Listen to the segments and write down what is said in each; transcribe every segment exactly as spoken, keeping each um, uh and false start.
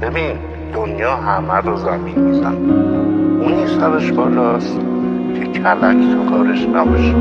ببین دنیا همه رو زمین میزن، اونی سرش بالاست که کلک تو کارش نباشه.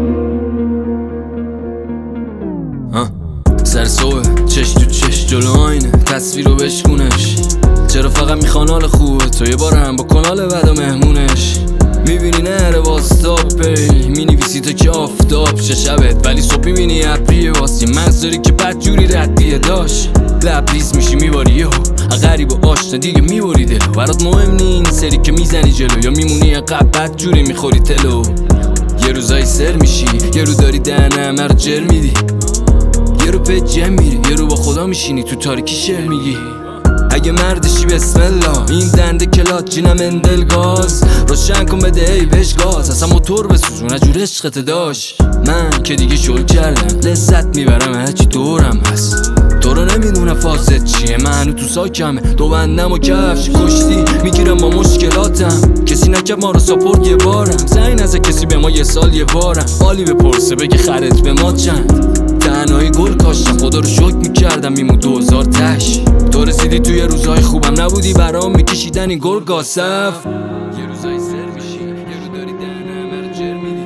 سر صبح چش تو چش جلو آینه تصویر رو بشکونش. چرا فقط میخوان حال خوبه تو یه بار هم با کنال بد و مهمونش. میبینی نره باستاب پی مینویسی تا که آفتاب چه شبت، ولی صبح میبینی ابریه واسی مغز داری که بد جوری ردیه داشت. لبریز میشی میباری یهو غریب و آشنا دیگه میباری دلو. برات مهم نی این سری که میزنی جلو یا میمونی عقب بد جوری میخوری تلو. یه روزایی سر میشی یه رو داری دهنه همه رو جر میدی، یه رو به جم میری یه رو با خدا میشینی تو تاریکی شعر میگی. اگه مردشی بسم الله این دنده کلات جینم اندل گاز روشن کن بده ای بهش گاز، اصلا موتور بسوزون اجور عشقت داشت. من که دیگه شل کردم لذت میبرم هرچی دورم هست. تو رو نمیدونم فاصت چیه، من تو ساکمه دو بندم و کفش کشتی میگیرم با مشکلاتم. کسی نکرد ما رو ساپورت یه بارم، زنگ نزد کسی به ما یه سال یه بارم. حالی بپرسه بگه خرت به ما چند، تنهایی گل کاشتم خدا رو شکر میکردم میمون دو هزار تش. تو رسیدی توی روزهای خوبم نبودی برام میکشیدن این گل گاسف. یه روزایی سر میشی یه رو داری دهنه همه رو جر میدی،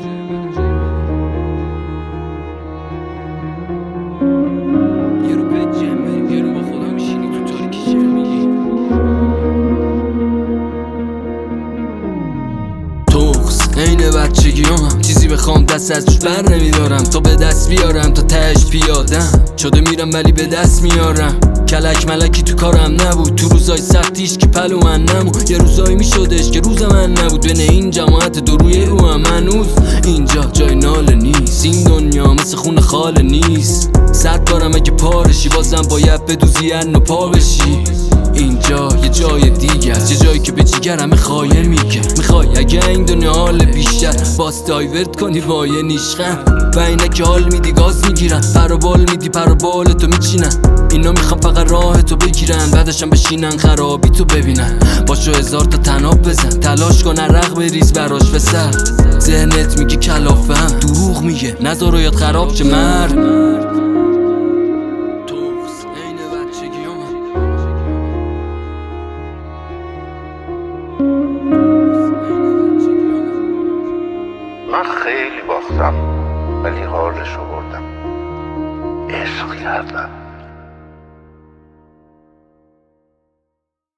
یه رو به جم میری یه رو با خدا میشینی تو تاریکی شعر میگی. توخس عین بچگی هم چیزی بخوام دست از روش بر نمیدارم تا به دست بیارم تا تهش پیادم شده میرم ولی به دست میارم. کلک ملکی تو کارم نبود تو روزای سختیش که پلو من نمود. یه روزایی میشدش که روز من نبود بین این جماعت دو روی رو هم هنوز اینجا جای ناله نیست. این دنیا مثل خون خاله نیست، صد بارم اگه پارشی بازم باید بدوزی ان و پا بشی. اینجا یه جای دیگه است، یه جایی که به جیگر همه خایه میگه. میخوای اگه این دنیا حال بیشتر باز دایورت کنی با یه نیشخم و اینه که حال میدی گاز میگیرن پرو بال میدی پرو بال تو میچینن. اینا میخوام فقط راه تو بگیرن بعدشم بشینن خرابی تو ببینن. باشو هزار تا تناب بزن تلاش کن عرق بریز براش به سر. ذهنت میگه کلافه هم دروغ میگه نذار رویت خراب چه مرد. من خیلی باختم ولی حالشو بردم، عشق کردم.